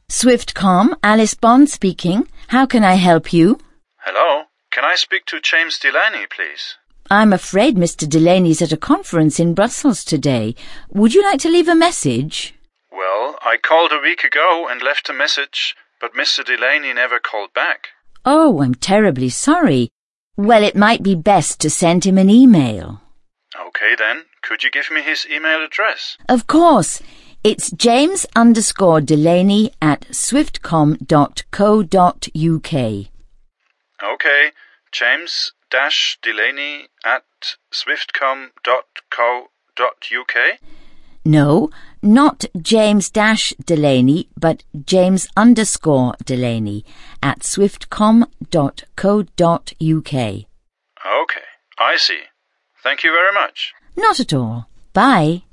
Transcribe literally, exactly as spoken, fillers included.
Swiftcom, Alice Bond speaking. How can I help you? Hello, can I speak to James Delaney, please? I'm afraid Mister Delaney's at a conference in Brussels today. Would you like to leave a message? Well, I called a week ago and left a message, but Mister Delaney never called back. Oh, I'm terribly sorry. Well, it might be best to send him an email. Okay then, could you give me his email address? Of course. It's James underscore Delaney at swiftcom dot co dot uk. Okay, James dash Delaney at swiftcom dot co dot uk? No, not James dash Delaney, but James underscore Delaney at swiftcom dot co dot uk. Okay, I see. Thank you very much. Not at all. Bye.